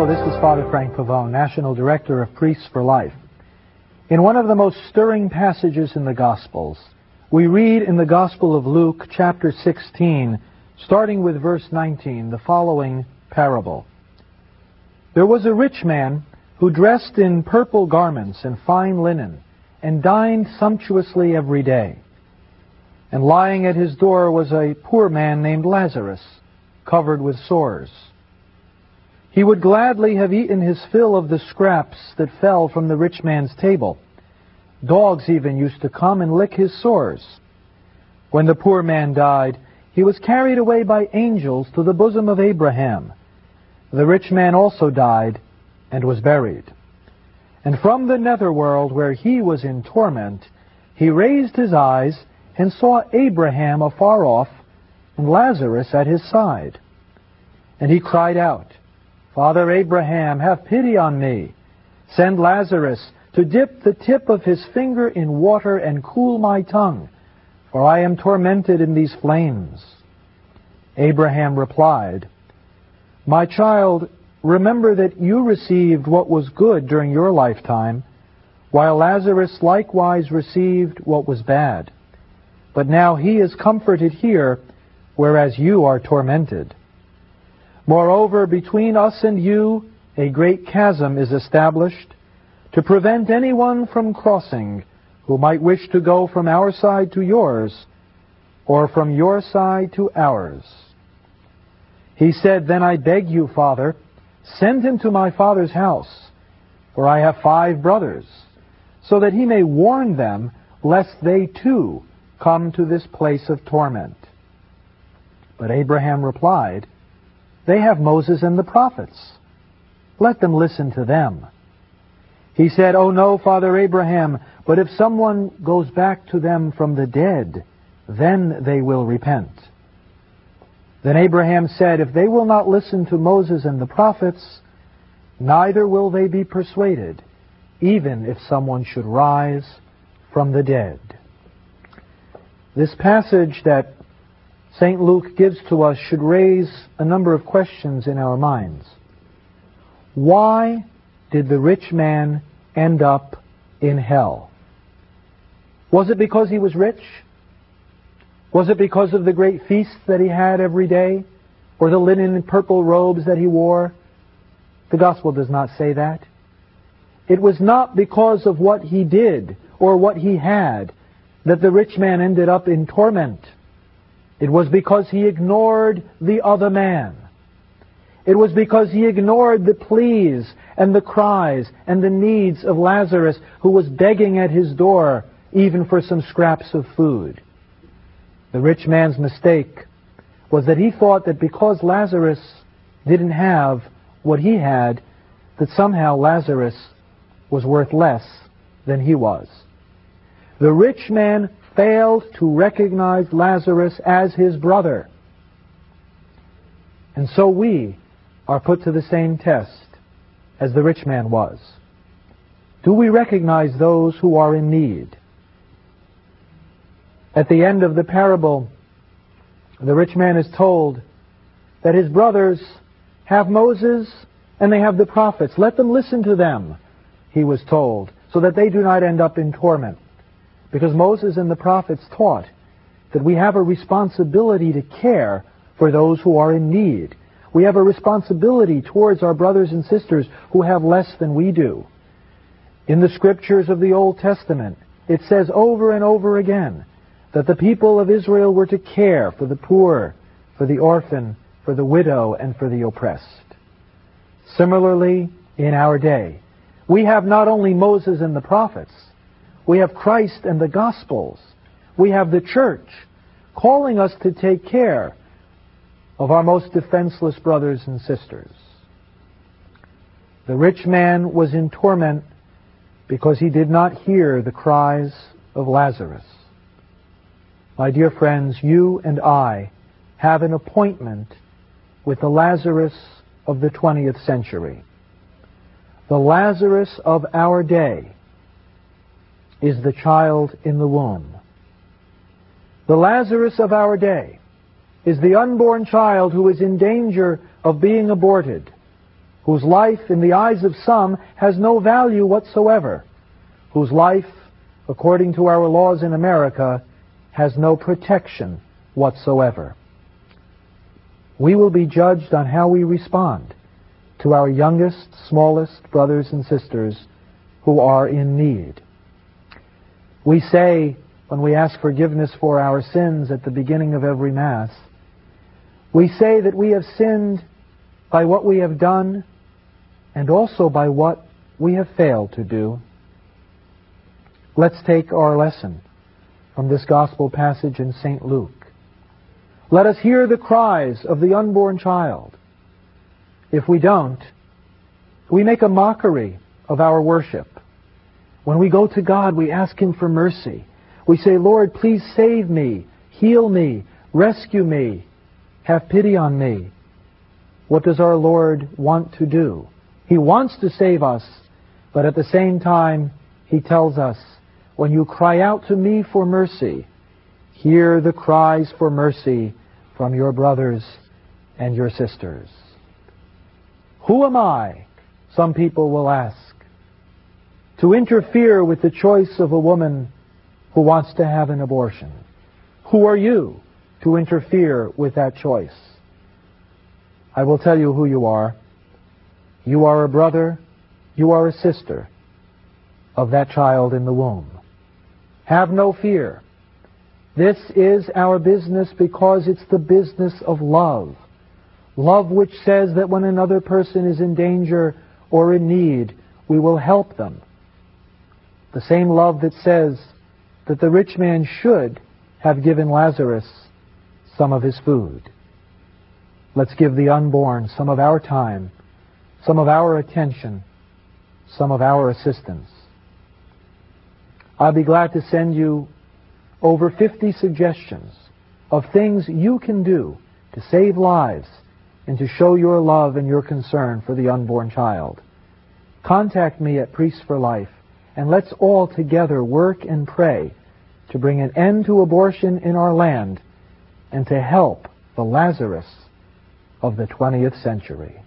this is Father Frank Pavone, National Director of Priests for Life. In one of the most stirring passages in the Gospels, we read in the Gospel of Luke, chapter 16, starting with verse 19, the following parable. There was a rich man who dressed in purple garments and fine linen, and dined sumptuously every day. And lying at his door was a poor man named Lazarus, covered with sores. He would gladly have eaten his fill of the scraps that fell from the rich man's table. Dogs even used to come and lick his sores. When the poor man died, he was carried away by angels to the bosom of Abraham. The rich man also died and was buried. And from the netherworld, where he was in torment, he raised his eyes and saw Abraham afar off and Lazarus at his side. And he cried out, Father Abraham, have pity on me. Send Lazarus to dip the tip of his finger in water and cool my tongue, for I am tormented in these flames. Abraham replied, My child, remember that you received what was good during your lifetime, while Lazarus likewise received what was bad. But now he is comforted here, whereas you are tormented. Moreover, between us and you a great chasm is established, to prevent anyone from crossing who might wish to go from our side to yours, or from your side to ours. He said, Then I beg you, Father, send him to my father's house, for I have 5 brothers, so that he may warn them, lest they too come to this place of torment. But Abraham replied, They have Moses and the prophets. Let them listen to them. He said, Oh no, Father Abraham, but if someone goes back to them from the dead, then they will repent. Then Abraham said, If they will not listen to Moses and the prophets, neither will they be persuaded, even if someone should rise from the dead. This passage that St. Luke gives to us should raise a number of questions in our minds. Why did the rich man end up in hell? Was it because he was rich? Was it because of the great feasts that he had every day? Or the linen and purple robes that he wore? The Gospel does not say that. It was not because of what he did or what he had that the rich man ended up in torment. It was because he ignored the other man. It was because he ignored the pleas and the cries and the needs of Lazarus, who was begging at his door even for some scraps of food. The rich man's mistake was that he thought that because Lazarus didn't have what he had, that somehow Lazarus was worth less than he was. The rich man failed to recognize Lazarus as his brother. And so we are put to the same test as the rich man was. Do we recognize those who are in need? At the end of the parable, the rich man is told that his brothers have Moses and they have the prophets. Let them listen to them, he was told, so that they do not end up in torment. Because Moses and the prophets taught that we have a responsibility to care for those who are in need. We have a responsibility towards our brothers and sisters who have less than we do. In the scriptures of the Old Testament, it says over and over again that the people of Israel were to care for the poor, for the orphan, for the widow, and for the oppressed. Similarly, in our day, we have not only Moses and the prophets, we have Christ and the Gospels. We have the church calling us to take care of our most defenseless brothers and sisters. The rich man was in torment because he did not hear the cries of Lazarus. My dear friends, you and I have an appointment with the Lazarus of the 20th century. The Lazarus of our day is the child in the womb. The Lazarus of our day is the unborn child who is in danger of being aborted, whose life in the eyes of some has no value whatsoever, whose life, according to our laws in America, has no protection whatsoever. We will be judged on how we respond to our youngest, smallest brothers and sisters who are in need. We say, when we ask forgiveness for our sins at the beginning of every Mass, we say that we have sinned by what we have done and also by what we have failed to do. Let's take our lesson from this Gospel passage in St. Luke. Let us hear the cries of the unborn child. If we don't, we make a mockery of our worship. When we go to God, we ask Him for mercy. We say, Lord, please save me, heal me, rescue me, have pity on me. What does our Lord want to do? He wants to save us, but at the same time, He tells us, when you cry out to me for mercy, hear the cries for mercy from your brothers and your sisters. Who am I, some people will ask, to interfere with the choice of a woman who wants to have an abortion? Who are you to interfere with that choice? I will tell you who you are. You are a brother, you are a sister of that child in the womb. Have no fear. This is our business because it's the business of love. Love which says that when another person is in danger or in need, we will help them. The same love that says that the rich man should have given Lazarus some of his food. Let's give the unborn some of our time, some of our attention, some of our assistance. I'll be glad to send you over 50 suggestions of things you can do to save lives and to show your love and your concern for the unborn child. Contact me at Priests for Life, and let's all together work and pray to bring an end to abortion in our land and to help the Lazarus of the 20th century.